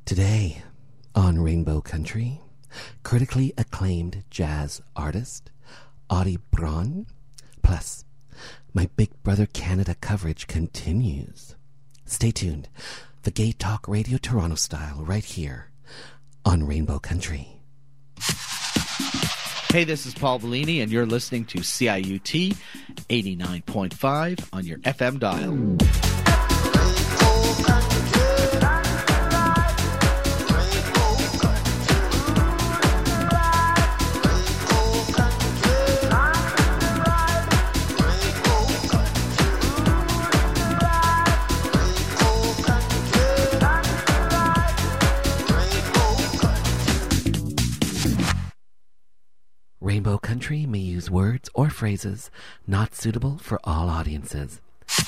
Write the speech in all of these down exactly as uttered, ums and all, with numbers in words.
Today on Rainbow Country, critically acclaimed jazz artist Audie Braun, plus my Big Brother Canada coverage continues. Stay tuned. The Gay Talk Radio Toronto style right here on Rainbow Country. Hey, this is Paul Bellini, and you're listening to C I U T eighty-nine point five on your F M dial. Rainbow Country may use words or phrases not suitable for all audiences.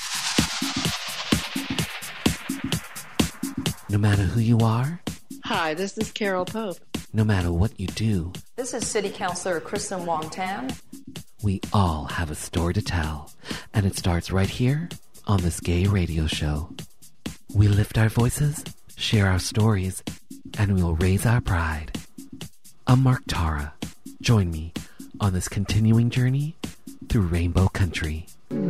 No matter who you are, hi, this is Carol Pope. No matter what you do, this is City Councilor Kristen Wong-Tam. We all have a story to tell, and it starts right here on this gay radio show. We lift our voices, share our stories, and we'll raise our pride. I'm Mark Tara. Join me on this continuing journey through Rainbow Country.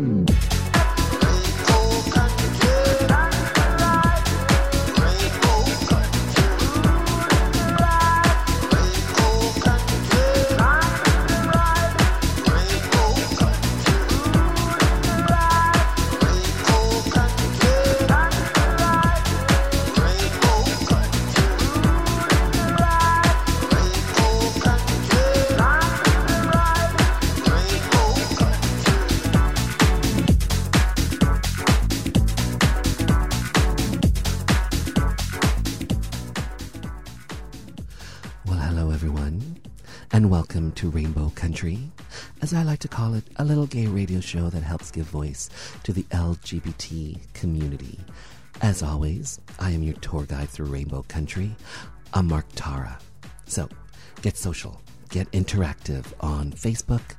And welcome to Rainbow Country, as I like to call it, a little gay radio show that helps give voice to the L G B T community. As always, I am your tour guide through Rainbow Country. I'm Mark Tara. So, get social, get interactive on Facebook,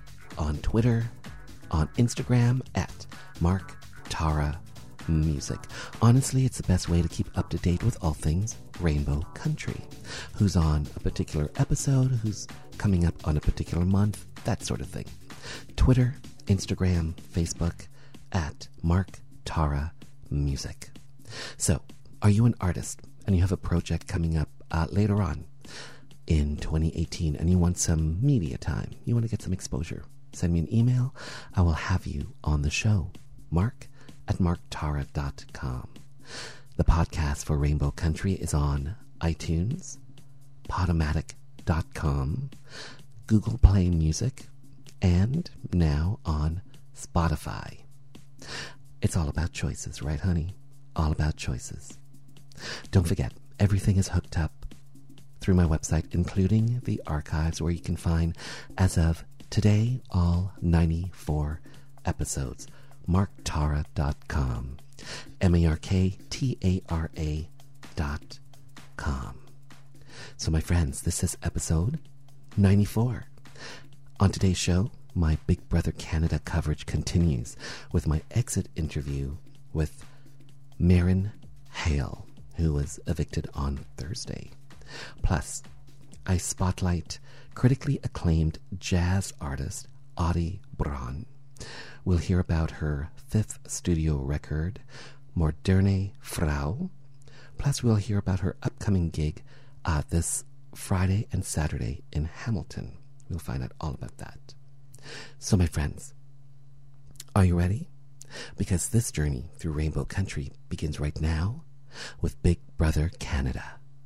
on Twitter, on Instagram at Mark Tara Music. Honestly, it's the best way to keep up to date with all things Rainbow Country. Who's on a particular episode, who's coming up on a particular month, that sort of thing. Twitter, Instagram, Facebook at Mark Tara Music. So, are you an artist and you have a project coming up uh, later on in twenty eighteen and you want some media time, you want to get some exposure, send me an email. I will have you on the show. Mark at mark tara dot com. The podcast for Rainbow Country is on iTunes, Podomatic dot com, Google Play Music, and now on Spotify. It's all about choices, right, honey? All about choices. Don't forget, everything is hooked up through my website, including the archives where you can find, as of today, all ninety-four episodes. mark tara dot com. M A R K T A R A dot com. So, my friends, this is episode ninety-four. On today's show, my Big Brother Canada coverage continues with my exit interview with Marin Hale, who was evicted on Thursday. Plus, I spotlight critically acclaimed jazz artist Audie Braun. We'll hear about her fifth studio record, Moderne Frau. Plus, we'll hear about her upcoming gig uh, this Friday and Saturday in Hamilton. We'll find out all about that. So, my friends, are you ready? Because this journey through Rainbow Country begins right now with Big Brother Canada.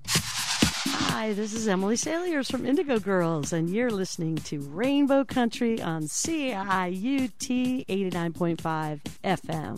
Hi, this is Emily Saliers from Indigo Girls, and you're listening to Rainbow Country on C I U T eighty-nine point five F M.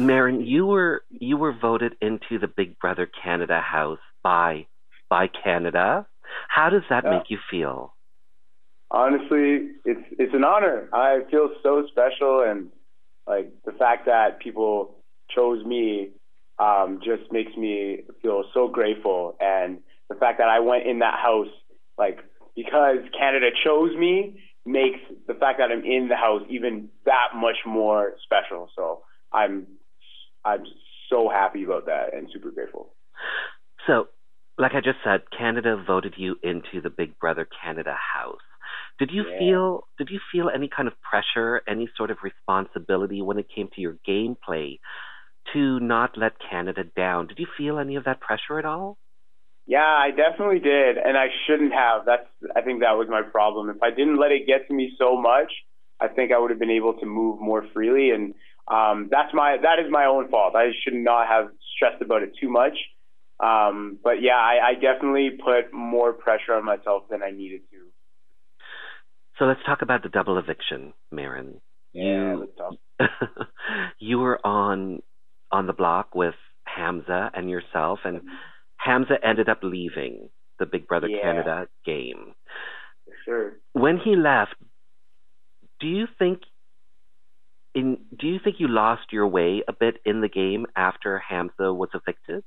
Marin, you were you were voted into the Big Brother Canada house by by Canada. How does that yeah. make you feel? Honestly, it's it's an honor. I feel so special, and like the fact that people chose me um, just makes me feel so grateful. And the fact that I went in that house, like because Canada chose me, makes the fact that I'm in the house even that much more special. So I'm I'm so happy about that and super grateful. So, like I just said, Canada voted you into the Big Brother Canada house. Did you yeah. feel did you feel any kind of pressure, any sort of responsibility when it came to your gameplay to not let Canada down? Did you feel any of that pressure at all? Yeah, I definitely did, and I shouldn't have. That's I think that was my problem. If I didn't let it get to me so much, I think I would have been able to move more freely, and um, that's my that is my own fault. I should not have stressed about it too much. Um, but yeah, I, I definitely put more pressure on myself than I needed to. So let's talk about the double eviction, Marin. Yeah, you, let's talk. you were on on the block with Hamza and yourself, and Hamza ended up leaving the Big Brother yeah. Canada game. Sure. When he left, do you think in do you think you lost your way a bit in the game after Hamza was evicted?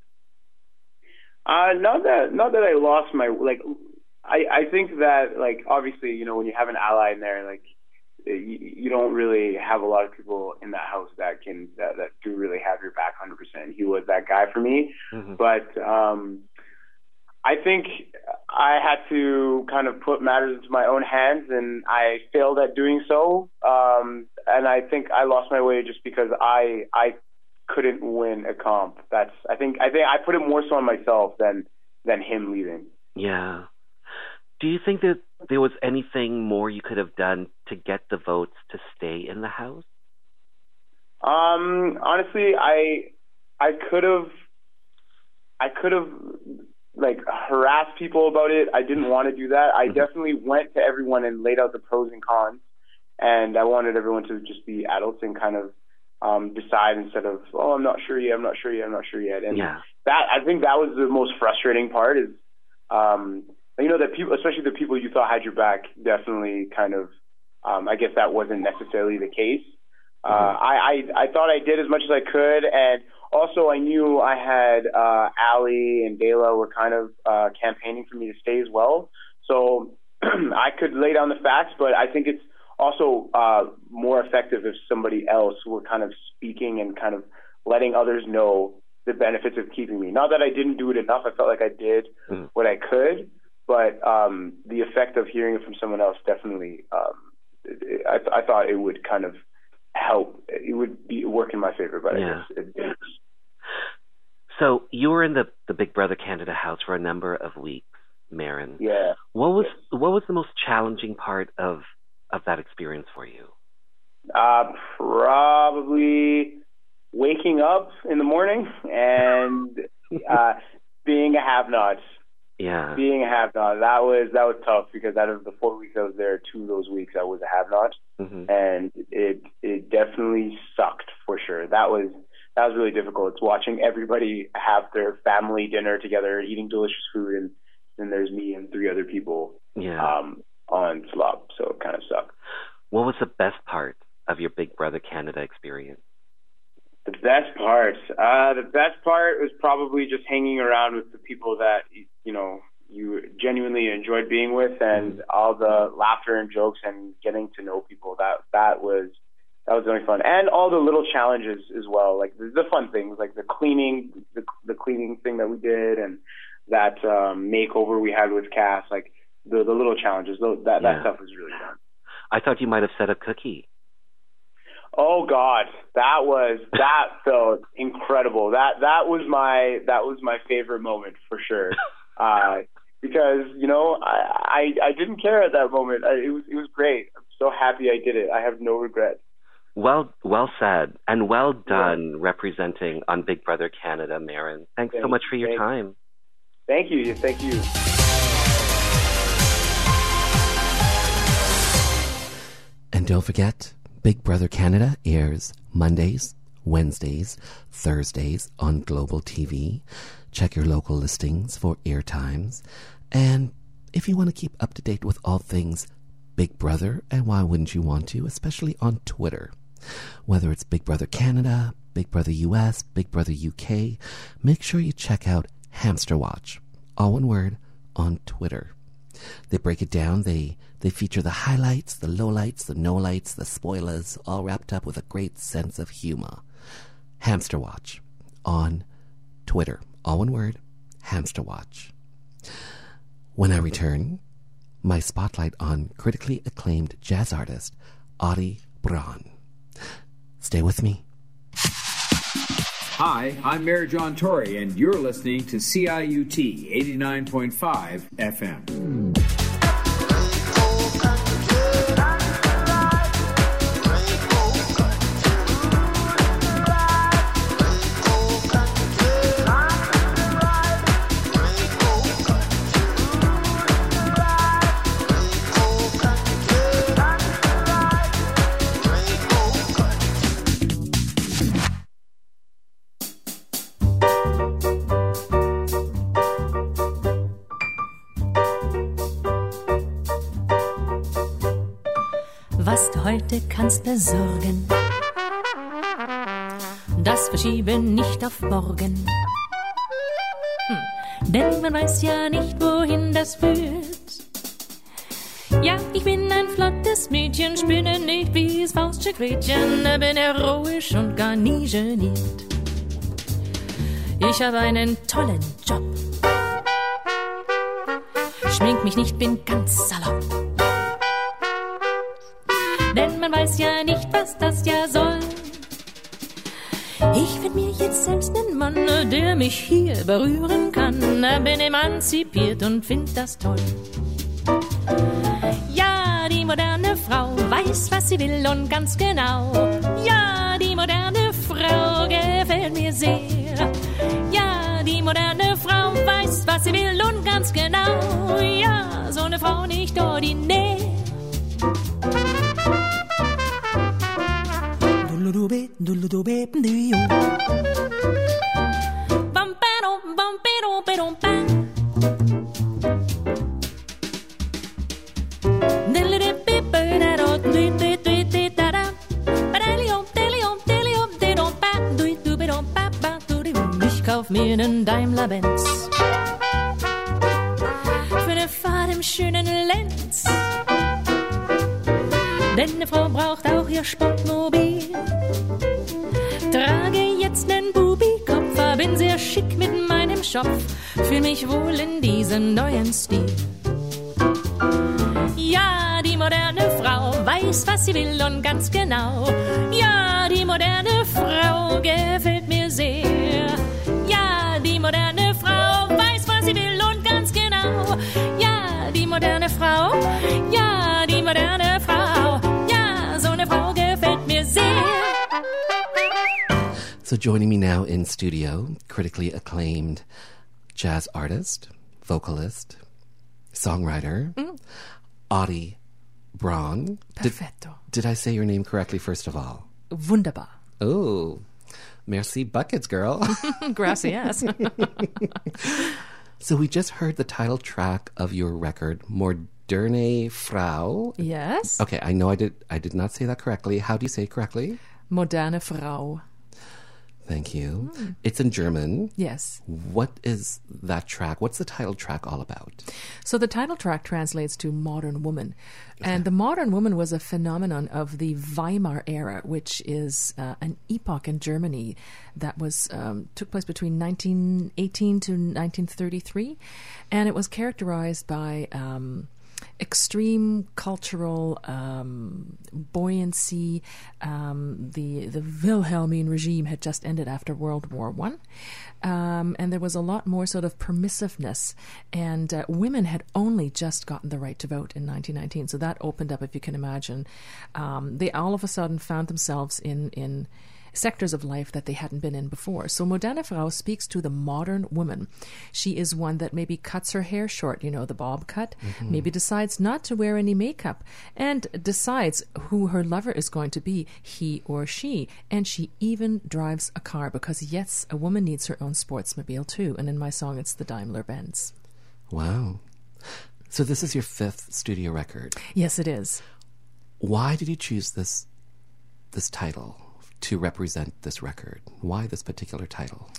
Uh, not that not that I lost my like. I, I think that, like, obviously, you know, when you have an ally in there, like, you, you don't really have a lot of people in that house that can, that, that do really have your back one hundred percent. He was that guy for me. Mm-hmm. But um, I think I had to kind of put matters into my own hands, and I failed at doing so. Um, and I think I lost my way just because I I couldn't win a comp. That's, I think, I think I put it more so on myself than, than him leaving. Yeah. Do you think that there was anything more you could have done to get the votes to stay in the house? Um, honestly, I I could have I could have like harassed people about it. I didn't want to do that. I mm-hmm. definitely went to everyone and laid out the pros and cons, and I wanted everyone to just be adults and kind of um, decide instead of, oh, I'm not sure yet, I'm not sure yet, I'm not sure yet. And yeah. that I think that was the most frustrating part is. Um, You know, that people, especially the people you thought had your back, definitely kind of, um, I guess that wasn't necessarily the case. Uh, mm-hmm. I, I, I thought I did as much as I could. And also I knew I had uh, Ali and Dela were kind of uh, campaigning for me to stay as well. So I could lay down the facts, but I think it's also uh, more effective if somebody else were kind of speaking and kind of letting others know the benefits of keeping me. Not that I didn't do it enough. I felt like I did mm-hmm. what I could. But um, the effect of hearing it from someone else definitely, um, it, I, I thought it would kind of help. It would be work in my favor, but yeah. I guess it didn't. So you were in the, the Big Brother Canada house for a number of weeks, Marin. Yeah. What was yes. what was the most challenging part of of that experience for you? Uh, probably waking up in the morning and uh, being a have-not. Yeah. Being a have-not, that was that was tough because out of the four weeks I was there, two of those weeks I was a have-not, mm-hmm. and it it definitely sucked for sure. That was that was really difficult. It's watching everybody have their family dinner together, eating delicious food, and then there's me and three other people yeah. um, on slop, so it kind of sucked. What was the best part of your Big Brother Canada experience? The best part, uh, the best part was probably just hanging around with the people that, you know, you genuinely enjoyed being with, and mm. all the laughter and jokes and getting to know people. That that was that was really fun, and all the little challenges as well, like the, the fun things, like the cleaning, the the cleaning thing that we did, and that um, makeover we had with Cass, like the the little challenges. That that yeah. stuff was really fun. I thought you might have said a cookie. Oh God, that was that felt incredible. That that was my that was my favorite moment for sure. Uh, because you know I, I I didn't care at that moment. I, it was it was great. I'm so happy I did it. I have no regrets. Well well said and well done, yeah. representing on Big Brother Canada, Marin. Thanks thank, so much for your thank, time. Thank you. Thank you. And don't forget, Big Brother Canada airs Mondays, Wednesdays, Thursdays on Global T V. Check your local listings for airtimes. And if you want to keep up to date with all things Big Brother, and why wouldn't you want to, especially on Twitter, whether it's Big Brother Canada, Big Brother U S, Big Brother U K, make sure you check out Hamster Watch, all one word, on Twitter. They break it down. They they feature the highlights, the lowlights, the no-lights, the spoilers, all wrapped up with a great sense of humor. Hamster Watch on Twitter. All one word, Hamster Watch. When I return, my spotlight on critically acclaimed jazz artist Audie Braun. Stay with me. Hi, I'm Mayor John Tory, and you're listening to C I U T eighty-nine point five F M. Was du heute kannst besorgen, das verschiebe nicht auf morgen. Hm. Denn man weiß ja nicht, wohin das führt. Ja, ich bin ein flottes Mädchen, spinne nicht wie's Fauststück Gretchen, bin heroisch und gar nie geniert. Ich habe einen tollen Job, schmink mich nicht, bin ganz salopp. Denn man weiß ja nicht, was das ja soll. Ich find mir jetzt selbst einen Mann, der mich hier berühren kann. Bin emanzipiert und find das toll. Ja, die moderne Frau weiß, was sie will und ganz genau. Ja, die moderne Frau gefällt mir sehr. Ja, die moderne Frau weiß, was sie will und ganz genau. Ja, so eine Frau nicht ordinär. Ich kauf mir nen Daimler-Benz für ne Fahrt im schönen Lenz. Denn eine Frau braucht auch ihr Sportmobil. Trage jetzt nen Bubi-Kopf, bin sehr schick mit meinem Schopf, fühl mich wohl in diesem neuen Stil. Ja, die moderne Frau weiß, was sie will und ganz genau. Ja, die moderne Frau gefällt mir sehr. Ja, die moderne Frau weiß, was sie will und ganz genau. Ja, die moderne Frau, ja, die moderne Frau, ja, so eine Frau gefällt mir sehr. So joining me now in studio, critically acclaimed jazz artist, vocalist, songwriter, mm. Audie Braun. Perfetto. Did, did I say your name correctly, first of all? Wunderbar. Oh, merci buckets, girl. Gracias. So we just heard the title track of your record, Moderne Frau. Yes. Okay, I know I did I did not say that correctly. How do you say it correctly? Moderne Frau. Thank you. Mm. It's in German. Yes. What is that track? What's the title track all about? So the title track translates to Modern Woman. Okay. And the Modern Woman was a phenomenon of the Weimar era, which is uh, an epoch in Germany that was um, took place between nineteen eighteen to nineteen thirty-three. And it was characterized by Um, extreme cultural um, buoyancy. Um, the the Wilhelmine regime had just ended after World War One, um, and there was a lot more sort of permissiveness. And uh, women had only just gotten the right to vote in nineteen nineteen, so that opened up, if you can imagine. Um, they all of a sudden found themselves in in sectors of life that they hadn't been in before. So Moderne Frau speaks to the modern woman. She is one that maybe cuts her hair short, you know, the bob cut, mm-hmm. maybe decides not to wear any makeup, and decides who her lover is going to be, he or she. And she even drives a car because, yes, a woman needs her own sportsmobile too. And in my song, it's the Daimler Benz. Wow. So this is your fifth studio record. Yes, it is. Why did you choose this this title to represent this record? Why this particular title?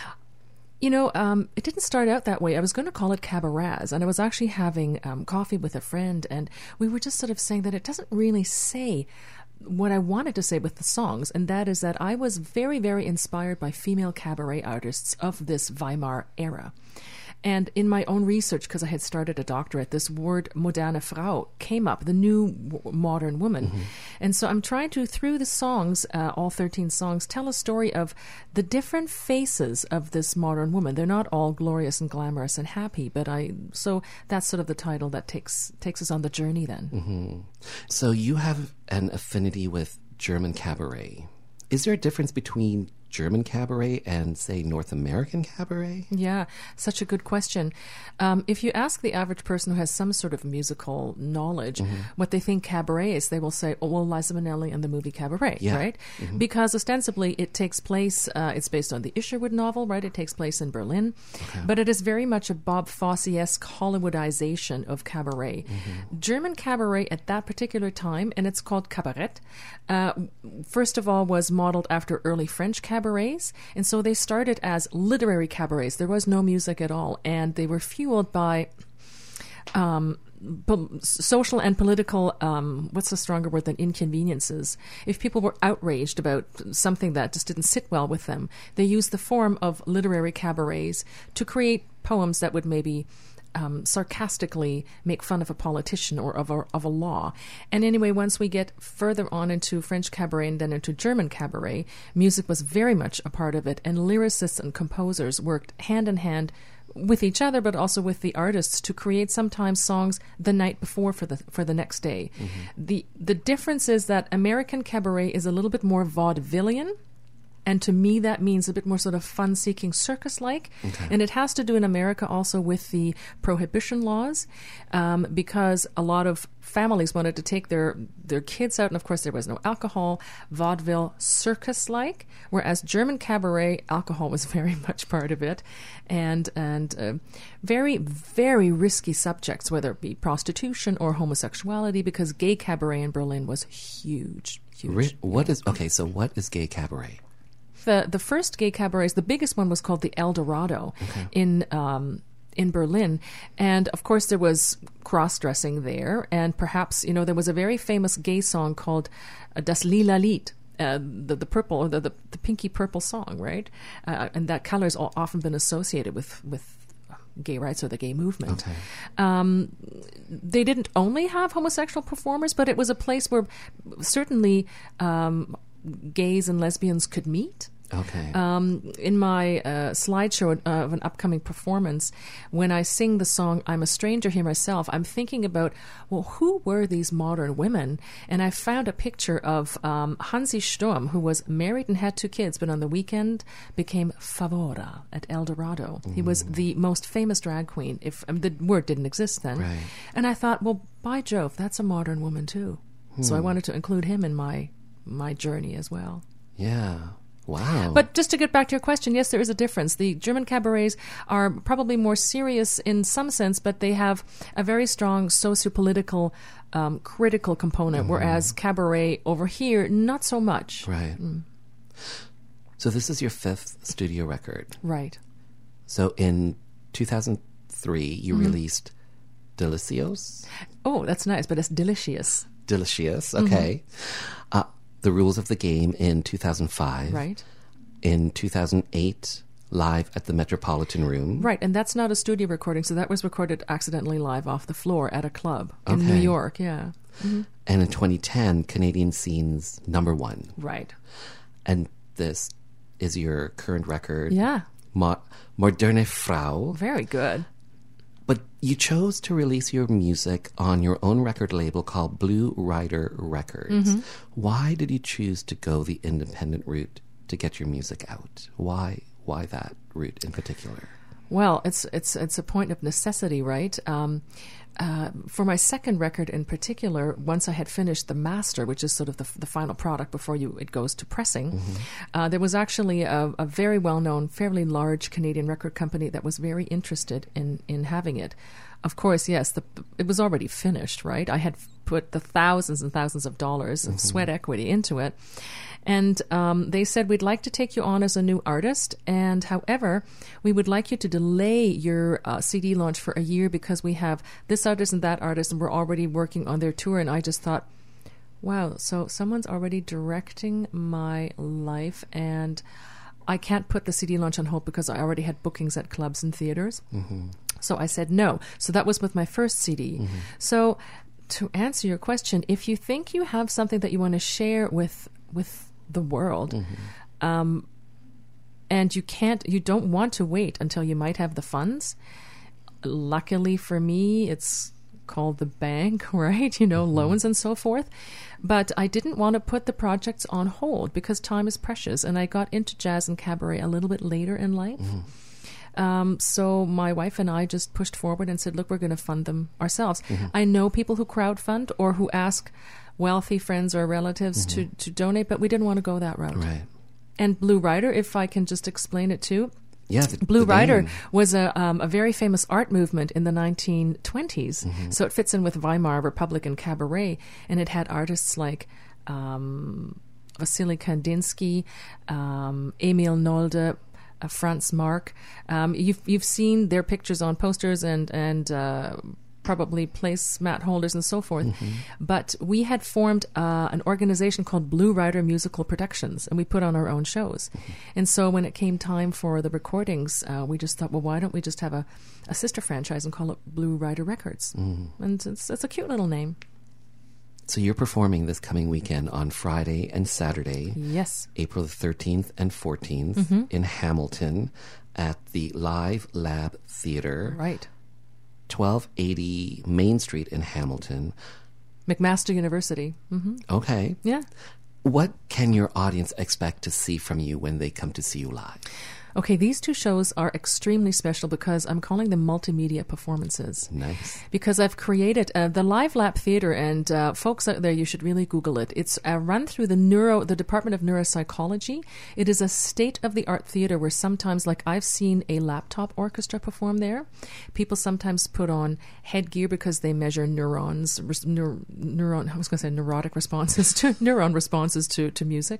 You know, um, it didn't start out that way. I was going to call it Cabaret, and I was actually having um, coffee with a friend, and we were just sort of saying that it doesn't really say what I wanted to say with the songs, and that is that I was very, very inspired by female cabaret artists of this Weimar era. And in my own research, because I had started a doctorate, this word Moderne Frau came up, the new w- modern woman. Mm-hmm. And so I'm trying to, through the songs, uh, all thirteen songs, tell a story of the different faces of this modern woman. They're not all glorious and glamorous and happy, but I, so that's sort of the title that takes takes us on the journey then. Mm-hmm. So you have an affinity with German cabaret. Is there a difference between German cabaret and, say, North American cabaret? Yeah, such a good question. Um, if you ask the average person who has some sort of musical knowledge mm-hmm. what they think cabaret is, they will say, oh, well, Liza Minnelli and the movie Cabaret, yeah. right? Mm-hmm. Because ostensibly it takes place, uh, it's based on the Isherwood novel, right? It takes place in Berlin. Okay. But it is very much a Bob Fosse-esque Hollywoodization of cabaret. Mm-hmm. German cabaret at that particular time, and it's called cabaret, uh, first of all was modeled after early French cabaret. Cabarets, and so they started as literary cabarets. There was no music at all, and they were fueled by um, po- social and political, um, what's a stronger word than inconveniences? If people were outraged about something that just didn't sit well with them, they used the form of literary cabarets to create poems that would maybe Um, sarcastically make fun of a politician or of a, of a law. And anyway, once we get further on into French cabaret and then into German cabaret, music was very much a part of it, and lyricists and composers worked hand in hand with each other, but also with the artists to create sometimes songs the night before for the for the next day. Mm-hmm. The the difference is that American cabaret is a little bit more vaudevillian. And to me, that means a bit more sort of fun-seeking circus-like. Okay. And it has to do in America also with the prohibition laws, um, because a lot of families wanted to take their, their kids out. And, of course, there was no alcohol. Vaudeville, circus-like. Whereas German cabaret, alcohol was very much part of it. And, and uh, very, very risky subjects, whether it be prostitution or homosexuality, because gay cabaret in Berlin was huge, huge. What is, okay, so what is gay cabaret? The the first gay cabarets, the biggest one was called the El Dorado okay. in um, in Berlin, and of course there was cross-dressing there, and perhaps you know there was a very famous gay song called uh, Das Lila Lied, uh, the the purple or the, the the pinky purple song, right? Uh, and that color has often been associated with with gay rights or the gay movement. Okay. Um, they didn't only have homosexual performers, but it was a place where certainly um, gays and lesbians could meet. Okay. Um, in my uh, slideshow uh, of an upcoming performance, when I sing the song I'm a Stranger Here Myself, I'm thinking about, well, who were these modern women? And I found a picture of um, Hansi Sturm, who was married and had two kids, but on the weekend became Favora at El Dorado. Mm. He was the most famous drag queen, if um, the word didn't exist then. Right. And I thought, well, by Jove, that's a modern woman too. Hmm. So I wanted to include him in my my journey as well. Yeah. Wow. But just to get back to your question, yes, there is a difference. The German cabarets are probably more serious in some sense, but they have a very strong socio-political, um, critical component, mm. whereas cabaret over here, not so much. Right. Mm. So this is your fifth studio record. Right. So in two thousand three, you mm-hmm. released Delicios? Oh, that's nice, but it's delicious. Delicious, okay. Mm-hmm. Uh, The Rules of the Game in two thousand five. Right. In two thousand eight, live at the Metropolitan Room. Right, and that's not a studio recording, so that was recorded accidentally live off the floor at a club in okay. New York, yeah. Mm-hmm. And in twenty ten, Canadian Scene's number one. Right. And this is your current record. Yeah. Mo- Moderne Frau. Very good. But You chose to release your music on your own record label called Blue Rider Records. Mm-hmm. Why did you choose to go the independent route to get your music out? Why why that route in particular? Well, it's it's it's a point of necessity, right? Um, uh, for my second record in particular, once I had finished the master, which is sort of the, the final product before you it goes to pressing, mm-hmm. uh, there was actually a, a very well-known, fairly large Canadian record company that was very interested in, in having it. Of course, yes, the, it was already finished, right? I had put the thousands and thousands of dollars of mm-hmm. sweat equity into it. And um, they said, we'd like to take you on as a new artist. And however, we would like you to delay your uh, C D launch for a year because we have this artist and that artist and we're already working on their tour. And I just thought, wow, so someone's already directing my life and I can't put the C D launch on hold because I already had bookings at clubs and theaters. Mm-hmm. So I said no. So that was with my first C D. Mm-hmm. So to answer your question, if you think you have something that you want to share with with the world, mm-hmm. um, and you can't, you don't want to wait until you might have the funds. Luckily for me, it's called the bank, right? You know, mm-hmm. loans and so forth. But I didn't want to put the projects on hold because time is precious. And I got into jazz and cabaret a little bit later in life. Mm-hmm. Um, so my wife and I just pushed forward and said, look, we're going to fund them ourselves. Mm-hmm. I know people who crowdfund or who ask wealthy friends or relatives mm-hmm. to, to donate, but we didn't want to go that route. Right. And Blue Rider, if I can just explain it too. Yeah, the, Blue the Rider name. was a um, a very famous art movement in the nineteen twenties. Mm-hmm. So it fits in with Weimar Republic and cabaret. And it had artists like um, Vasily Kandinsky, um, Emil Nolde, uh, Franz Marc. Um, you've you've seen their pictures on posters and and uh, probably placemat holders and so forth. Mm-hmm. But we had formed uh, an organization called Blue Rider Musical Productions, and we put on our own shows. Mm-hmm. And so when it came time for the recordings, uh, we just thought, well, why don't we just have a, a sister franchise and call it Blue Rider Records? Mm-hmm. And it's, it's a cute little name. So you're performing this coming weekend on Friday and Saturday. Yes. April the thirteenth and fourteenth mm-hmm. in Hamilton at the Live Lab Theater. Right. twelve eighty Main Street in Hamilton. McMaster University. Mm-hmm. Okay. Yeah. What can your audience expect to see from you when they come to see you live? Okay, these two shows are extremely special because I'm calling them multimedia performances. Nice. Because I've created uh, the Live Lab Theater, and uh, folks out there, you should really Google it. It's uh, run through the neuro, the Department of Neuropsychology. It is a state-of-the-art theater where sometimes, like I've seen a laptop orchestra perform there. People sometimes put on headgear because they measure neurons, neur, neuron, I was going to say neurotic responses to neuron responses to, to music.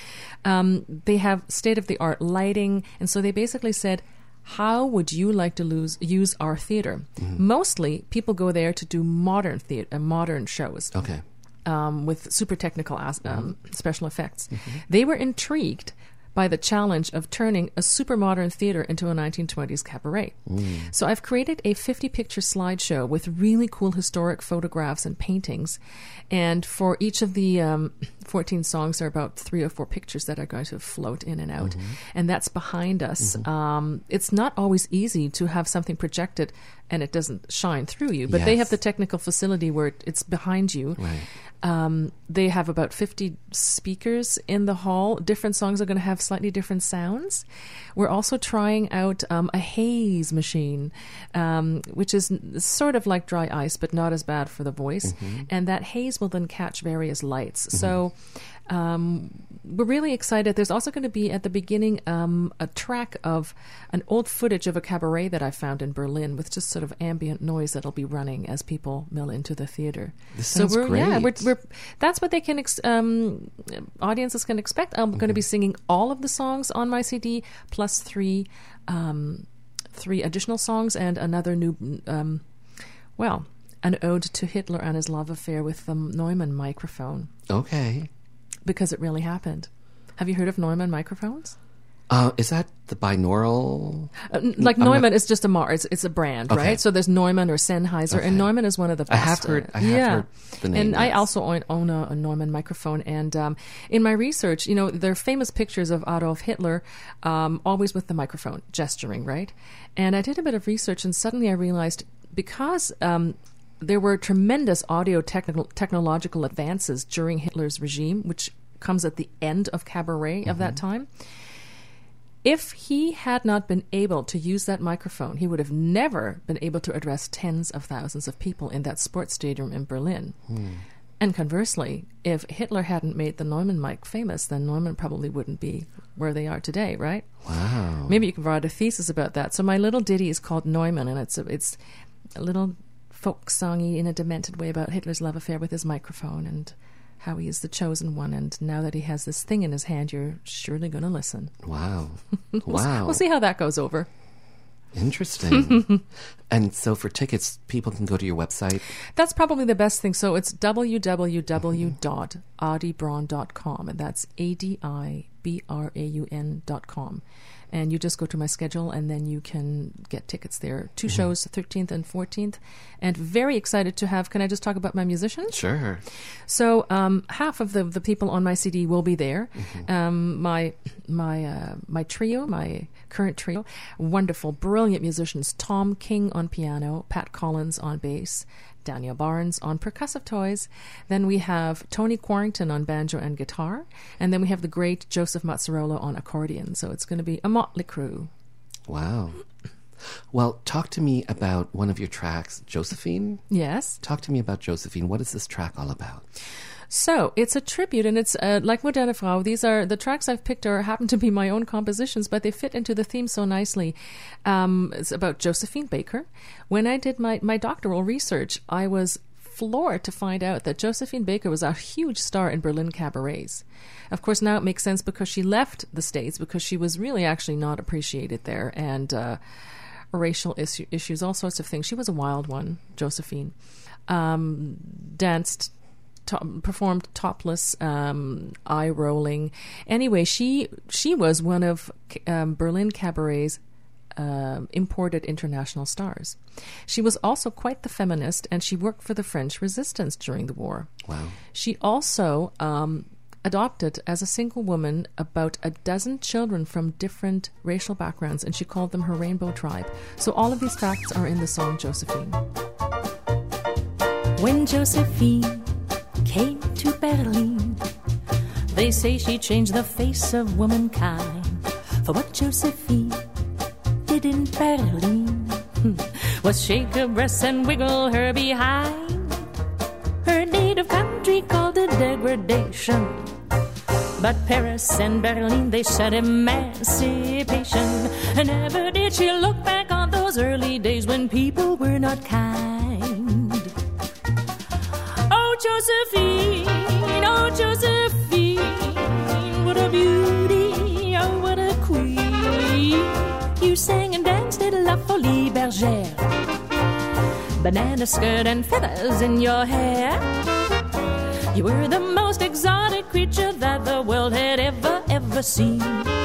Um, they have state-of-the-art lighting, and so they basically said, how would you like to lose, use our theater? Mm-hmm. Mostly, people go there to do modern theater, uh, modern shows. Okay. Um, with super technical as- um, mm-hmm. special effects. Mm-hmm. They were intrigued by the challenge of turning a super modern theater into a nineteen twenties cabaret. Mm. So I've created a fifty-picture slideshow with really cool historic photographs and paintings. And for each of the um, fourteen songs, there are about three or four pictures that are going to float in and out. Mm-hmm. And that's behind us. Mm-hmm. Um, it's not always easy to have something projected and it doesn't shine through you. But yes. They have the technical facility where it, it's behind you. Right. Um, they have about fifty speakers in the hall. Different songs are going to have slightly different sounds. We're also trying out um, a haze machine, um, which is sort of like dry ice, but not as bad for the voice. Mm-hmm. And that haze will then catch various lights. Mm-hmm. So um, we're really excited. There's also going to be at the beginning um, a track of an old footage of a cabaret that I found in Berlin with just sort of ambient noise that'll be running as people mill into the theater. This sounds so we're, great. Yeah, we're, we're, that's what they can ex- um, audiences can expect. I'm mm-hmm. going to be singing all of the songs on my C D plus three um, three additional songs and another new, um, well, an ode to Hitler and his love affair with the Neumann microphone. Okay. Because it really happened. Have you heard of Neumann microphones? Uh, is that the binaural? Uh, like I'm Neumann not... is just a mar. It's, it's a brand, okay. right? So there's Neumann or Sennheiser, okay. and Neumann is one of the best. I have heard. I have yeah. heard the name. And yes. I also own, own a, a Neumann microphone. And um, in my research, you know, there are famous pictures of Adolf Hitler, um, always with the microphone gesturing, right? And I did a bit of research, and suddenly I realized because um, there were tremendous audio technical technological advances during Hitler's regime, which comes at the end of Cabaret mm-hmm. of that time. If he had not been able to use that microphone, he would have never been able to address tens of thousands of people in that sports stadium in Berlin. Hmm. And conversely, if Hitler hadn't made the Neumann mic famous, then Neumann probably wouldn't be where they are today, right? Wow. Maybe you can write a thesis about that. So my little ditty is called Neumann, and it's a, it's a little folk songy in a demented way about Hitler's love affair with his microphone and how he is the chosen one, and now that he has this thing in his hand, you're surely going to listen. Wow. we'll, Wow. We'll see how that goes over. Interesting. And so for tickets, people can go to your website? That's probably the best thing. So it's w w w dot adi braun dot com, and that's A D I B R A U N dot com. And you just go to my schedule, and then you can get tickets there. Two mm-hmm. shows, thirteenth and fourteenth. And very excited to have, can I just talk about my musicians? Sure. So um, half of the, the people on my C D will be there. Mm-hmm. Um, my my uh, my trio, my current trio, wonderful, brilliant musicians. Tom King on piano, Pat Collins on bass, Daniel Barnes on percussive toys. Then we have Tony Quarrington on banjo and guitar. And then we have the great Joseph Mazzarola on accordion. So it's going to be a motley crew. Wow. Well, talk to me about one of your tracks, Josephine. Yes. Talk to me about Josephine. What is this track all about? So it's a tribute, and it's uh, like Moderne Frau. These are the tracks I've picked are happen to be my own compositions, but they fit into the theme so nicely. Um, it's about Josephine Baker. When I did my, my doctoral research, I was floored to find out that Josephine Baker was a huge star in Berlin cabarets. Of course, now it makes sense because she left the States because she was really actually not appreciated there, and uh, racial issue, issues, all sorts of things. She was a wild one, Josephine. Um, danced To- performed topless, um, eye rolling. Anyway, she she was one of um, Berlin Cabaret's uh, imported international stars. She was also quite the feminist, and she worked for the French resistance during the war. Wow. She also um, adopted, as a single woman, about a dozen children from different racial backgrounds, and she called them her rainbow tribe. So all of these facts are in the song Josephine. When Josephine came to Berlin, they say she changed the face of womankind. For what Josephine did in Berlin was shake her breasts and wiggle her behind. Her native country called it degradation, but Paris and Berlin, they said emancipation. And never did she look back on those early days when people were not kind. Josephine, oh Josephine, what a beauty, oh what a queen. You sang and danced at La Folie Bergère, banana skirt and feathers in your hair. You were the most exotic creature that the world had ever, ever seen.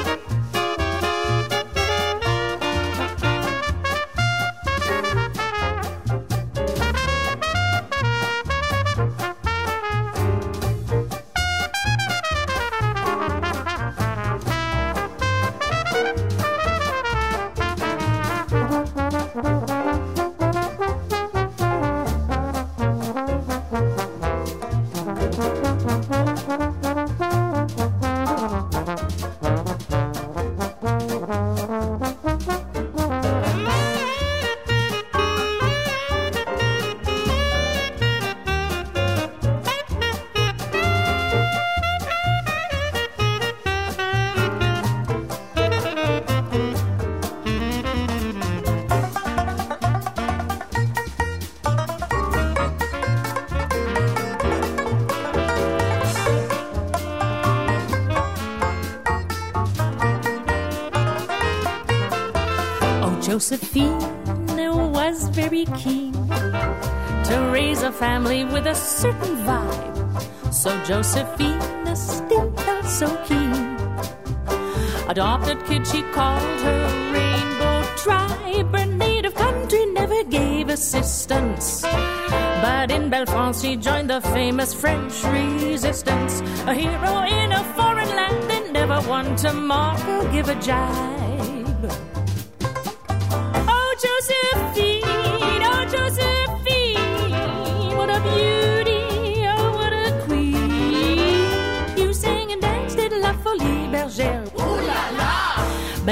Josephine was very keen to raise a family with a certain vibe. So Josephine still not so keen. Adopted kid, she called her Rainbow Tribe. Her native country never gave assistance, but in Belfast she joined the famous French resistance. A hero in a foreign land and never one to mock or give a jibe. Josephine, oh Josephine,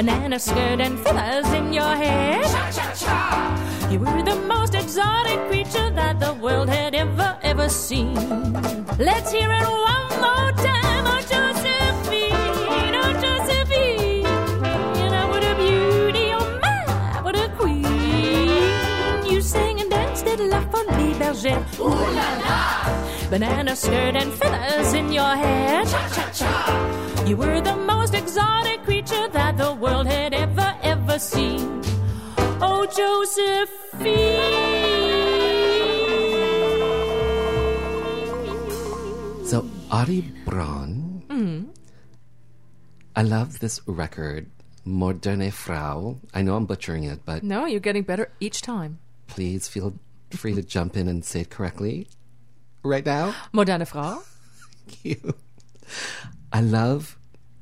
banana skirt and feathers in your hair. Cha-cha-cha! You were the most exotic creature that the world had ever, ever seen. Let's hear it one more time, oh Josephine, oh Josephine. And what a beauty, oh my, what a queen. You sang and danced at La Folie Bergère. Ooh la la! Banana skirt and feathers in your hair. Cha-cha-cha! You were the most exotic creature that the world had ever, ever seen. Oh, Josephine. So, Audie Braun, Mm. I love this record, Moderne Frau. I know I'm butchering it, but No, you're getting better each time. please feel free to jump in and say it correctly right now. Moderne Frau. Thank you. I love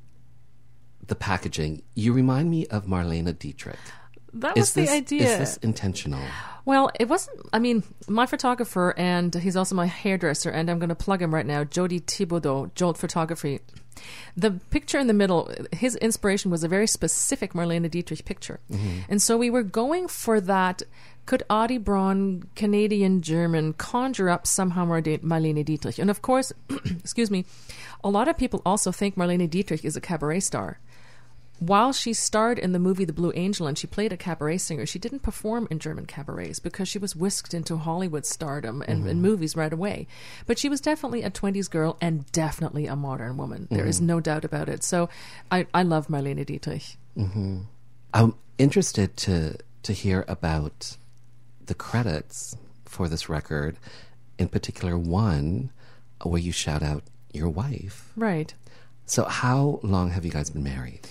the packaging. You remind me of Marlene Dietrich. That Is was the this- idea. Is this intentional? Well, it wasn't. I mean, my photographer, and he's also my hairdresser, and I'm going to plug him right now, Jody Thibodeau, Jolt Photography. The picture in the middle, his inspiration was a very specific Marlene Dietrich picture. Mhm. And so we were going for that. Could Audie Braun, Canadian German, conjure up somehow Marlene Dietrich? And of course, excuse me, a lot of people also think Marlene Dietrich is a cabaret star. While she starred in the movie The Blue Angel and she played a cabaret singer, she didn't perform in German cabarets because she was whisked into Hollywood stardom and, Mhm. and movies right away. But she was definitely a twenties girl and definitely a modern woman. There is Mhm. no doubt about it. So I, I love Marlene Dietrich. hmm I'm interested to to hear about the credits for this record, in particular one where you shout out your wife. Right. So how long have you guys been married?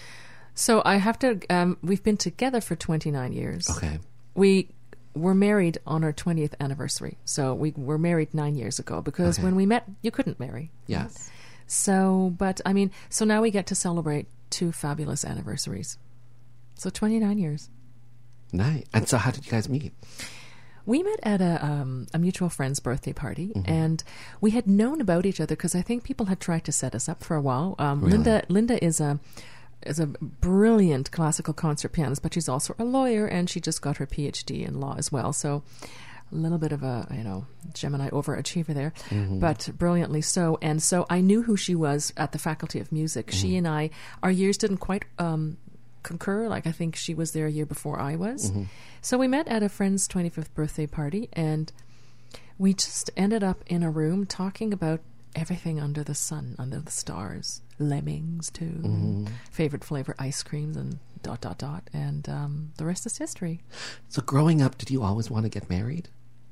So I have to, um, we've been together for twenty-nine years. Okay. We were married on our twentieth anniversary. So we were married nine years ago because Okay. when we met, you couldn't marry. Yes. So, but I mean, so now we get to celebrate two fabulous anniversaries. So twenty-nine years. Nice. And so how did you guys meet? We met at a um, a mutual friend's birthday party, Mhm. and we had known about each other because I think people had tried to set us up for a while. Um, Really? Linda Linda is a is a brilliant classical concert pianist, but she's also a lawyer, and she just got her P H D in law as well. So a little bit of a, you know, Gemini overachiever there, Mhm. but brilliantly so. And so I knew who she was at the Faculty of Music. She Mhm. and I, our years didn't quite um, concur. Like I think she was there a year before I was. Mhm. So we met at a friend's twenty-fifth birthday party, and we just ended up in a room talking about everything under the sun, under the stars. Lemmings, too. Mhm. Favorite flavor ice creams and dot, dot, dot. And um, the rest is history. So growing up, did you always want to get married?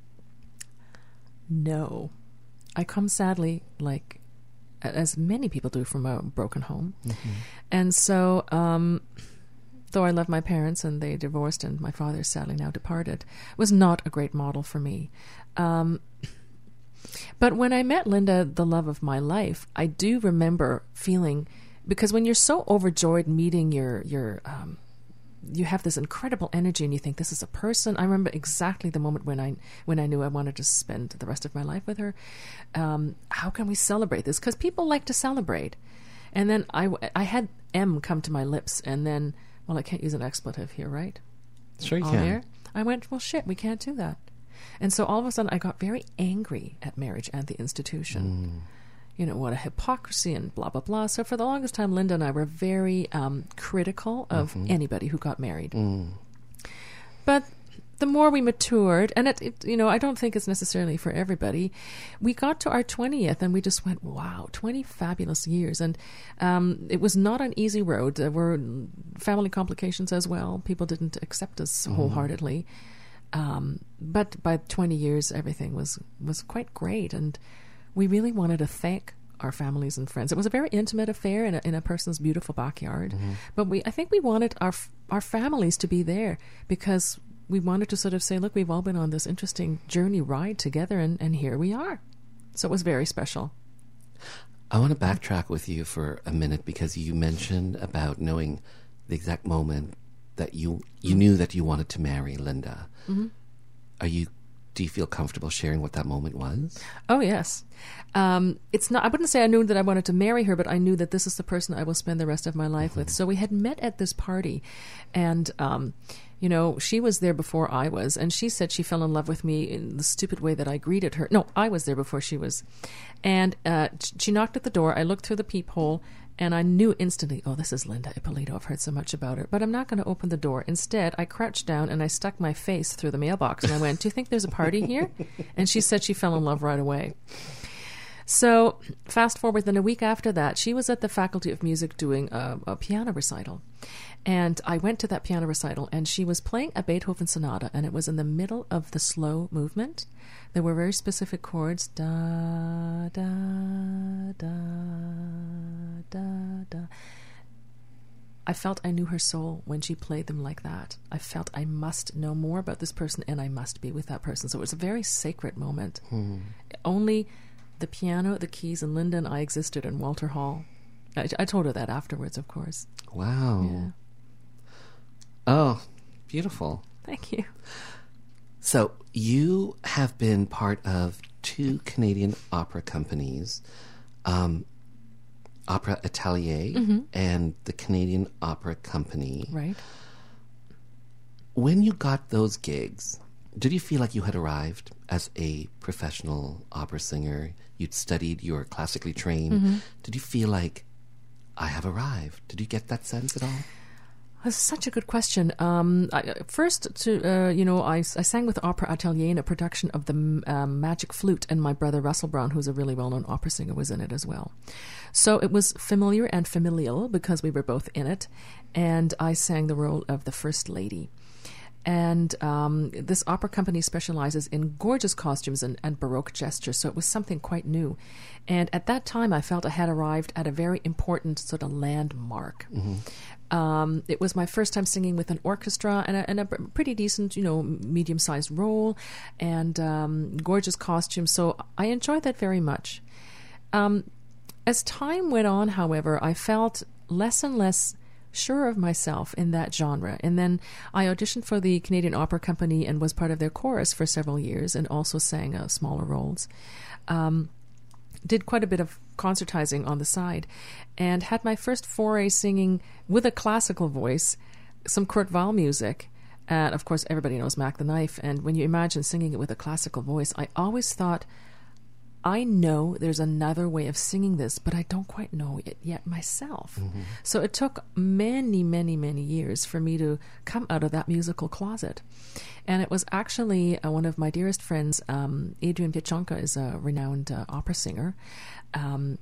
No. I come sadly, like, a- as many people do, from a broken home. Mhm. And so, um, though I love my parents and they divorced and my father sadly now departed, was not a great model for me. Um, but when I met Linda, the love of my life, I do remember feeling, because when you're so overjoyed meeting your, your um, you have this incredible energy and you think this is a person. I remember exactly the moment when I when I knew I wanted to spend the rest of my life with her. Um, how can we celebrate this? Because people like to celebrate. And then I, I had M come to my lips, and then, well, I can't use an expletive here, right? Sure you On can. air? I went, well, shit, we can't do that. And so all of a sudden I got very angry at marriage and the institution. You know, what a hypocrisy and blah, blah, blah. So for the longest time, Linda and I were very um, critical of Mhm. anybody who got married. Mm. But the more we matured, and it, it, you know, I don't think it's necessarily for everybody, we got to our twentieth and we just went, wow, twenty fabulous years. And um, it was not an easy road. There were family complications as well. People didn't accept us Mhm. wholeheartedly. Um, but by twenty years, everything was, was quite great. And we really wanted to thank our families and friends. It was a very intimate affair in a, in a person's beautiful backyard. Mhm. But we, I think we wanted our f- our families to be there because we wanted to sort of say, look, we've all been on this interesting journey ride together, and, and here we are. So it was very special. I want to backtrack with you for a minute because you mentioned about knowing the exact moment that you you knew that you wanted to marry Linda. Mhm. Are you do you feel comfortable sharing what that moment was? Oh, yes. Um, it's not. I wouldn't say I knew that I wanted to marry her, but I knew that this is the person I will spend the rest of my life mm-hmm. with. So we had met at this party, and um, you know, she was there before I was, and she said she fell in love with me in the stupid way that I greeted her. No, I was there before she was, and uh, she knocked at the door. I looked through the peephole. And I knew instantly, oh, this is Linda Ippolito. I've heard so much about her. But I'm not going to open the door. Instead, I crouched down and I stuck my face through the mailbox. And I went, do you think there's a party here? And she said she fell in love right away. So fast forward, then a week after that, she was at the Faculty of Music doing a, a piano recital. And I went to that piano recital, and she was playing a Beethoven sonata, and it was in the middle of the slow movement. There were very specific chords. Da, da, da, da, da. I felt I knew her soul when she played them like that. I felt I must know more about this person, and I must be with that person. So it was a very sacred moment. Hmm. Only the piano, the keys, and Linda and I existed in Walter Hall. I, I told her that afterwards, of course. Wow. Yeah. Oh, beautiful. Thank you. So you have been part of two Canadian opera companies, um, Opera Atelier mm-hmm. and the Canadian Opera Company. Right. When you got those gigs, did you feel like you had arrived as a professional opera singer? You'd studied, you were classically trained. Mm-hmm. Did you feel like, I have arrived? Did you get that sense at all? That's such a good question. Um, I, first, to uh, you know, I, I sang with Opera Atelier in a production of the um, Magic Flute, and my brother Russell Brown, who's a really well-known opera singer, was in it as well. So it was familiar and familial because we were both in it, and I sang the role of the First Lady. And um, this opera company specializes in gorgeous costumes and, and Baroque gestures, so it was something quite new. And at that time, I felt I had arrived at a very important sort of landmark. Mm-hmm. Um, it was my first time singing with an orchestra and a, and a pretty decent, you know, medium-sized role and um, gorgeous costumes, so I enjoyed that very much. Um, as time went on, however, I felt less and less sure of myself in that genre. And then I auditioned for the Canadian Opera Company and was part of their chorus for several years and also sang uh, smaller roles. Um, did quite a bit of concertizing on the side and had my first foray singing with a classical voice, some Kurt Weill music. And of course, everybody knows Mac the Knife. And when you imagine singing it with a classical voice, I always thought, I know there's another way of singing this, but I don't quite know it yet myself. Mm-hmm. So it took many, many, many years for me to come out of that musical closet. And it was actually uh, one of my dearest friends, um, Adrian Pieczonka is a renowned uh, opera singer. Um,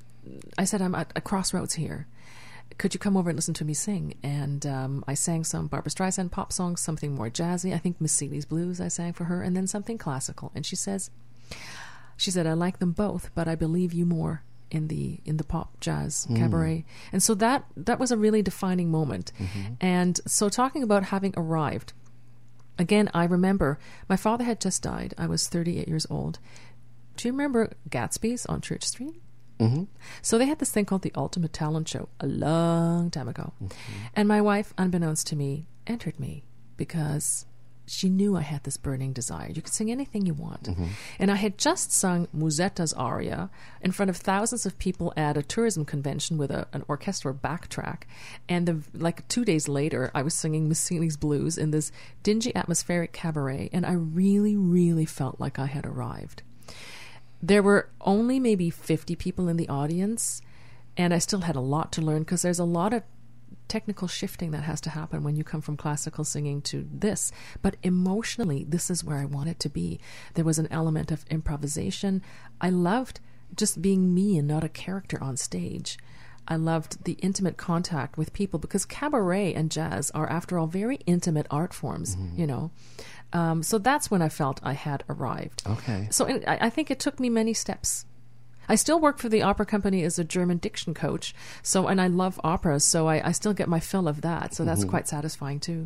I said, I'm at a crossroads here. Could you come over and listen to me sing? And um, I sang some Barbra Streisand pop songs, something more jazzy. I think Miss Seeley's Blues I sang for her, and then something classical. And she says... She said, I like them both, but I believe you more in the in the pop, jazz, mm. cabaret. And so that that was a really defining moment. Mm-hmm. And so talking about having arrived, again, I remember my father had just died. I was thirty-eight years old. Do you remember Gatsby's on Church Street? Mm-hmm. So they had this thing called the Ultimate Talent Show a long time ago. Mm-hmm. And my wife, unbeknownst to me, entered me because... she knew I had this burning desire. You could sing anything you want. Mm-hmm. And I had just sung Musetta's aria in front of thousands of people at a tourism convention with a, an orchestral backtrack. And the, like two days later, I was singing Miss Seeley's Blues in this dingy atmospheric cabaret. And I really, really felt like I had arrived. There were only maybe fifty people in the audience. And I still had a lot to learn because there's a lot of technical shifting that has to happen when you come from classical singing to this. But emotionally, this is where I wanted to be. There was an element of improvisation. I loved just being me and not a character on stage. I loved the intimate contact with people because cabaret and jazz are, after all, very intimate art forms, mm-hmm. you know. Um, so that's when I felt I had arrived. Okay. So I, I think it took me many steps. I still work for the opera company as a German diction coach, so and I love opera, so I, I still get my fill of that. So that's mm-hmm. quite satisfying too.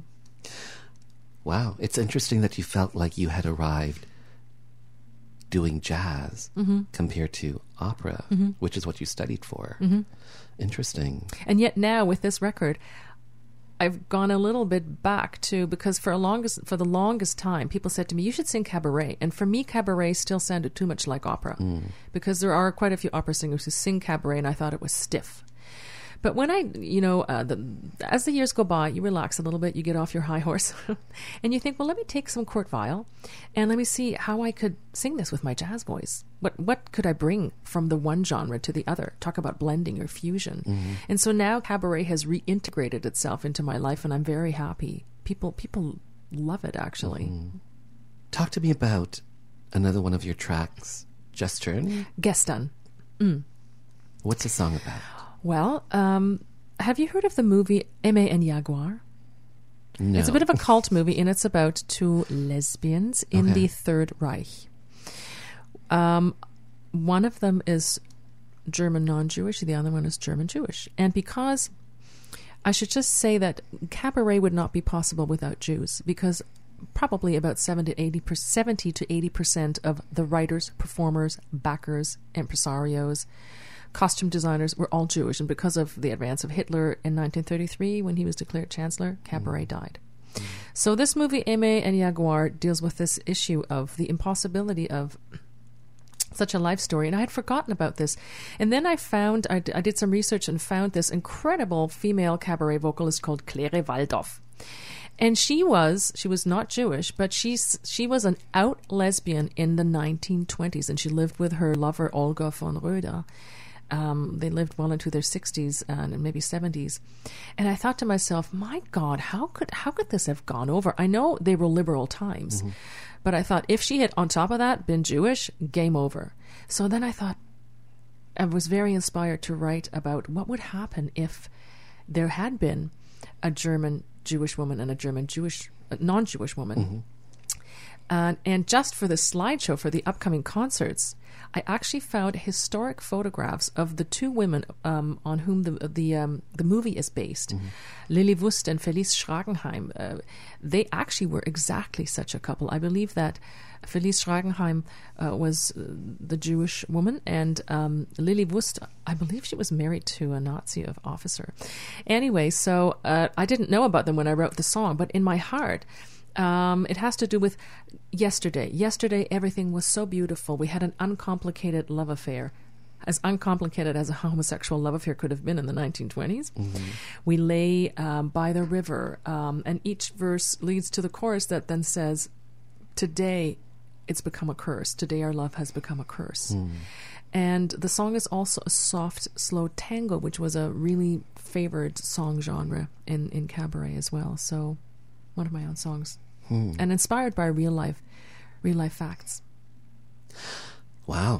Wow, it's interesting that you felt like you had arrived doing jazz mm-hmm. compared to opera, mm-hmm. which is what you studied for. Mm-hmm. Interesting. And yet now with this record, I've gone a little bit back to, because for a longest for the longest time, people said to me, "You should sing cabaret," and for me, cabaret still sounded too much like opera, mm. because there are quite a few opera singers who sing cabaret, and I thought it was stiff. But when I, you know, uh, the, as the years go by, you relax a little bit, you get off your high horse, and you think, well, let me take some Kurt Weill, and let me see how I could sing this with my jazz voice. What what could I bring from the one genre to the other? Talk about blending or fusion. Mm-hmm. And so now cabaret has reintegrated itself into my life, and I'm very happy. People people love it, actually. Mm-hmm. Talk to me about another one of your tracks, Gestern. Gestern. Mm. What's the song about? Well, um, have you heard of the movie Aimé and Jaguar? No. It's a bit of a cult movie, and it's about two lesbians in Okay. the Third Reich. Um, one of them is German non-Jewish, the other one is German Jewish. And because I should just say that cabaret would not be possible without Jews, because probably about seventy to eighty percent, seventy to eighty percent of the writers, performers, backers, impresarios, costume designers were all Jewish, and because of the advance of Hitler in nineteen thirty-three, when he was declared chancellor, cabaret mm. died. Mm. So this movie, Aimé and Jaguar, deals with this issue of the impossibility of such a life story, and I had forgotten about this. And then I found, I, d- I did some research and found this incredible female cabaret vocalist called Claire Waldorf. And she was, she was not Jewish, but she's, she was an out lesbian in the nineteen twenties, and she lived with her lover, Olga von Röder. Um, they lived well into their sixties and maybe seventies. And I thought to myself, my God, how could how could this have gone over? I know they were liberal times, mm-hmm. but I thought if she had, on top of that, been Jewish, game over. So then I thought, I was very inspired to write about what would happen if there had been a German Jewish woman and a German Jewish, uh, non-Jewish woman. Mm-hmm. Uh, and just for the slideshow for the upcoming concerts, I actually found historic photographs of the two women um, on whom the the um, the movie is based, mm-hmm. Lily Wust and Felice Schragenheim. Uh, they actually were exactly such a couple. I believe that Felice Schragenheim uh, was uh, the Jewish woman, and um, Lily Wust, I believe she was married to a Nazi officer. Anyway, so uh, I didn't know about them when I wrote the song, but in my heart, Um, it has to do with yesterday. Yesterday, everything was so beautiful. We had an uncomplicated love affair, as uncomplicated as a homosexual love affair could have been in the nineteen twenties. Mm-hmm. We lay um, by the river, um, and each verse leads to the chorus that then says, today it's become a curse. Today our love has become a curse. Mm. And the song is also a soft, slow tango, which was a really favored song genre in, in cabaret as well. So one of my own songs. Hmm. And inspired by real life, real life facts. Wow.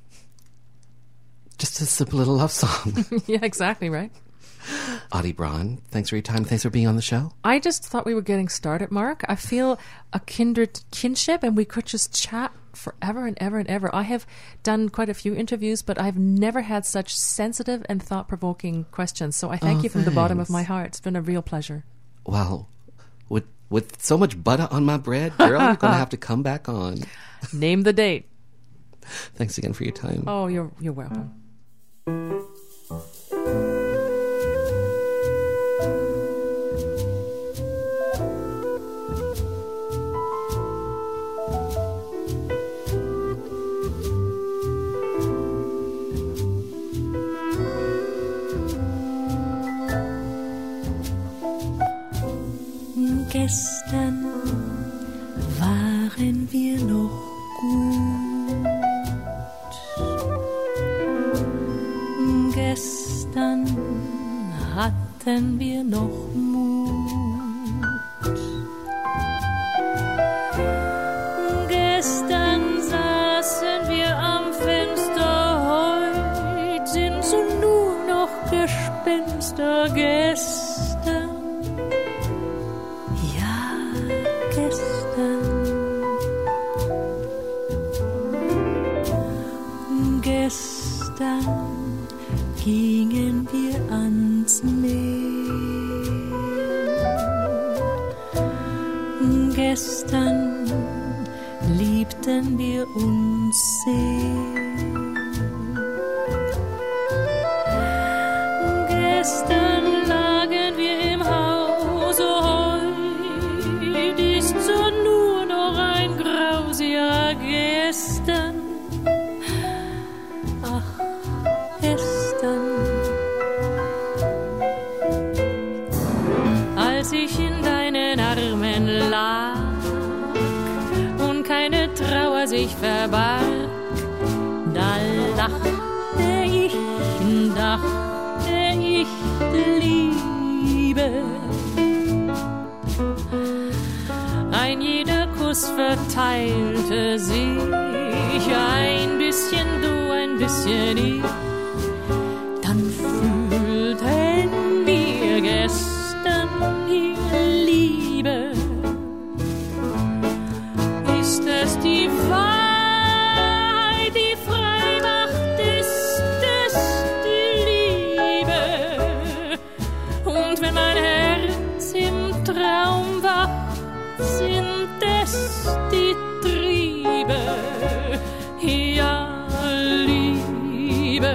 Just a simple little love song. Yeah, exactly, right? Audie Braun, thanks for your time. Thanks for being on the show. I just thought we were getting started, Mark. I feel a kindred kinship, and we could just chat forever and ever and ever. I have done quite a few interviews, but I've never had such sensitive and thought-provoking questions. So I thank oh, you from thanks. the bottom of my heart. It's been a real pleasure. Wow. With with so much butter on my bread, girl, you're going to have to come back on. Name the date. Thanks again for your time. Oh, you're you're welcome. Gestern waren wir noch gut. Gestern hatten wir noch Mut. Gestern saßen wir am Fenster, heute sind so nur noch Gespenster. Gestern, gestern gingen wir ans Meer. Gestern liebten wir uns sehr. Gestern lagen wir im Haus sich verbarg, da lachte ich, dachte ich, Liebe. Ein jeder Kuss verteilte sich, ein bisschen du, ein bisschen ich. Dann fühlten wir gestern hier Liebe. Ist es die Wahrheit, die frei macht, ist es die Liebe. Und wenn mein Herz im Traum wacht, sind es die Triebe, ja, Liebe.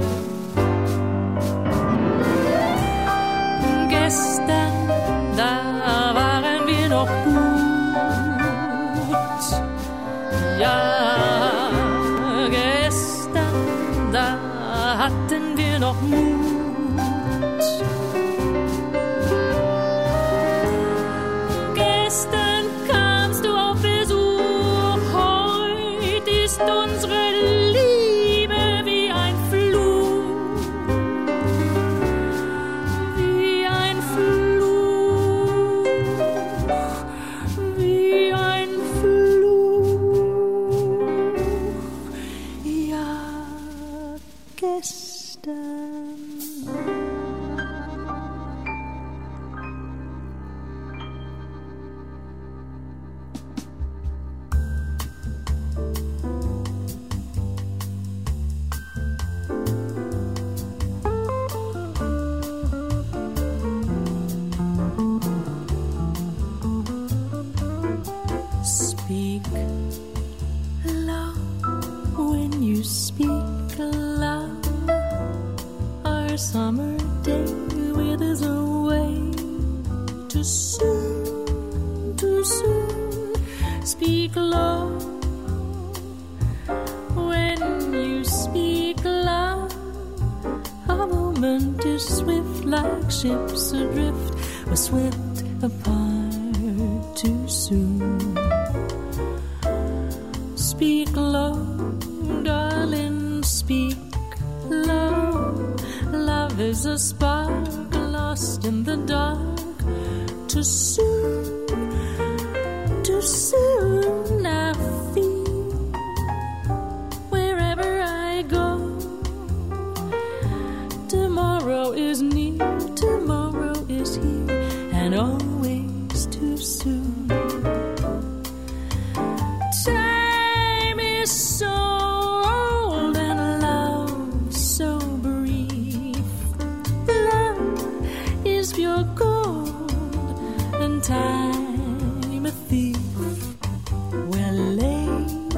Gestern, da waren wir noch gut, ja, gestern, da hatten wir noch Mut. Gestern kamst du auf Besuch, heute ist unsere Liebe wie ein Fluch, wie ein Fluch, wie ein Fluch, ja, gestern. Speak low when you speak loud. Our summer day withers away too soon, too soon. Speak low when you speak loud. A moment is swift like ships adrift, or swept apart too soon. Speak low, darling, speak low. Love is a spark lost in the dark. Too soon, too soon I feel. Wherever I go, tomorrow is near, tomorrow is here, and always too soon. Time is so old and love so brief. Love is pure gold and time a thief. We're late,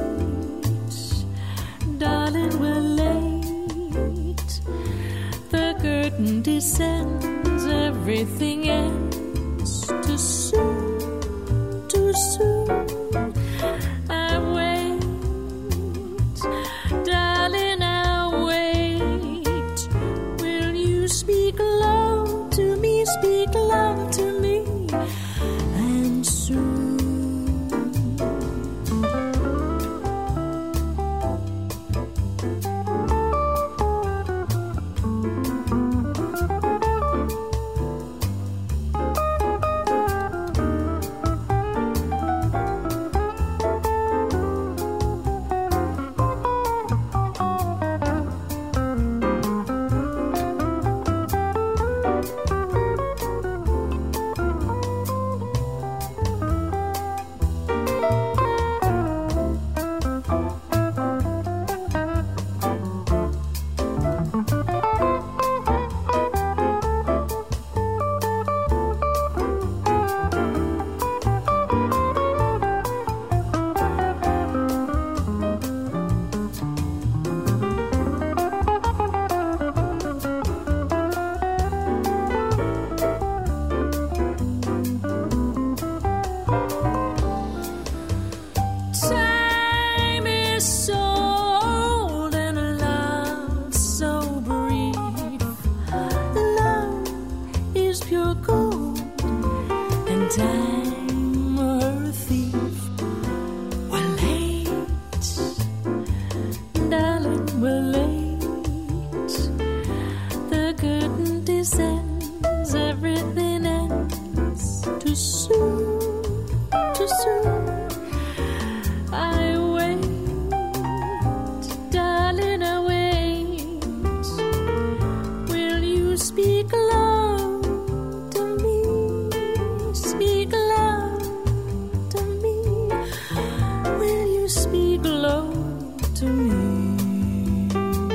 darling, we're late. The curtain descends, everything ends too soon, too soon. I wait, darling, I'll wait. Will you speak low to me, speak love to me, and soon. to me?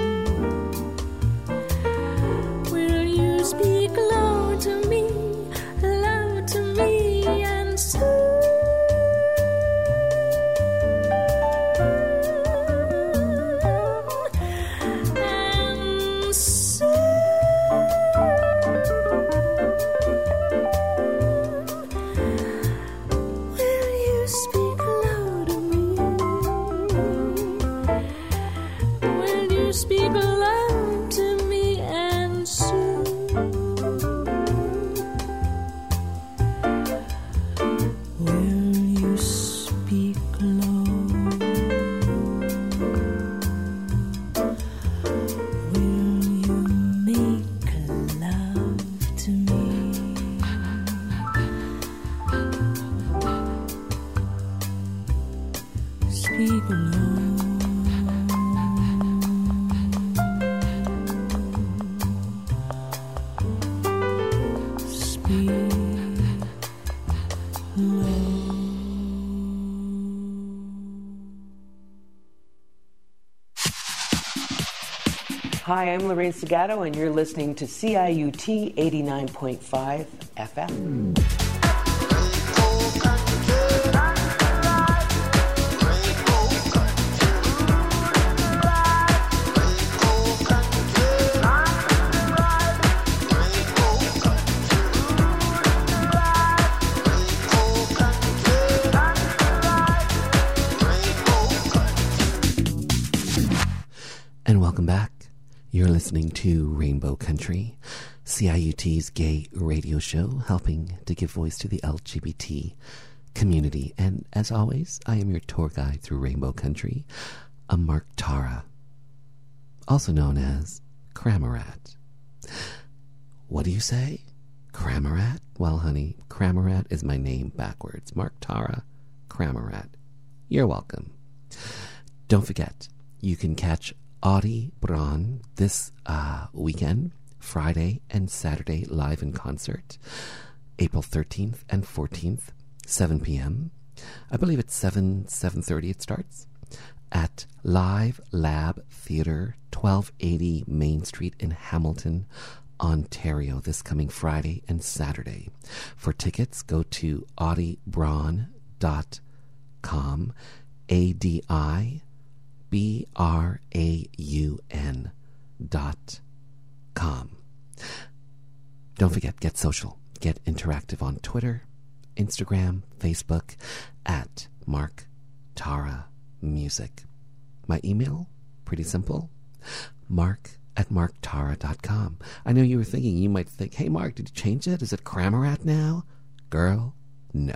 Will you speak low to me, low to me, and soon? Hi, I'm Lorraine Segato, and you're listening to C I U T eighty-nine point five F M. And welcome back. You're listening to Rainbow Country, C I U T's gay radio show, helping to give voice to the L G B T community. And as always, I am your tour guide through Rainbow Country. I'm Mark Tara, also known as Cramorat. What do you say? Cramorat? Well, honey, Cramorat is my name backwards. Mark Tara, Cramorat. You're welcome. Don't forget, you can catch Audie Braun this uh, weekend, Friday and Saturday, live in concert, April thirteenth and fourteenth, seven p.m. I believe it's seven, seven thirty it starts, at Live Lab Theatre, twelve eighty Main Street in Hamilton, Ontario, this coming Friday and Saturday. For tickets, go to audie braun dot com, A D I B R A U N dot com. Don't forget, get social. Get interactive on Twitter, Instagram, Facebook, at Mark Tara Music. My email, pretty simple, mark at mark tara dot com. I know you were thinking, you might think, hey Mark, did you change it? Is it Cramorat now? Girl, no.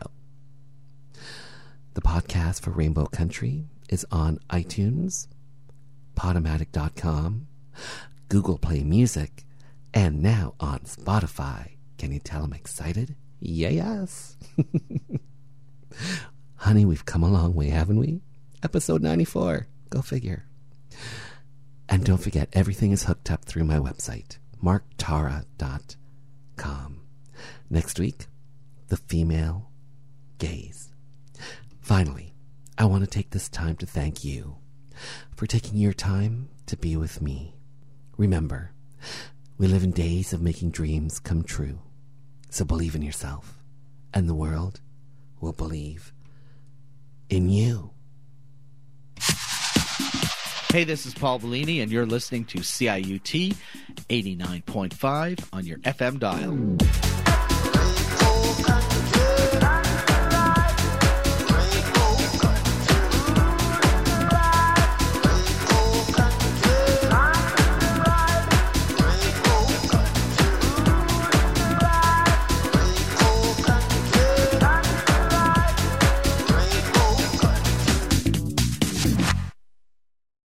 The podcast for Rainbow Country is on iTunes, Podomatic dot com, Google Play Music, and now on Spotify. Can you tell I'm excited? Yes. Honey, we've come a long way, haven't we? Episode ninety-four. Go figure. And don't forget, everything is hooked up through my website, mark tara dot com. Next week, the female gaze. Finally, I want to take this time to thank you for taking your time to be with me. Remember, we live in days of making dreams come true. So believe in yourself, and the world will believe in you. Hey, this is Paul Bellini, and you're listening to C I U T eighty-nine point five on your F M dial.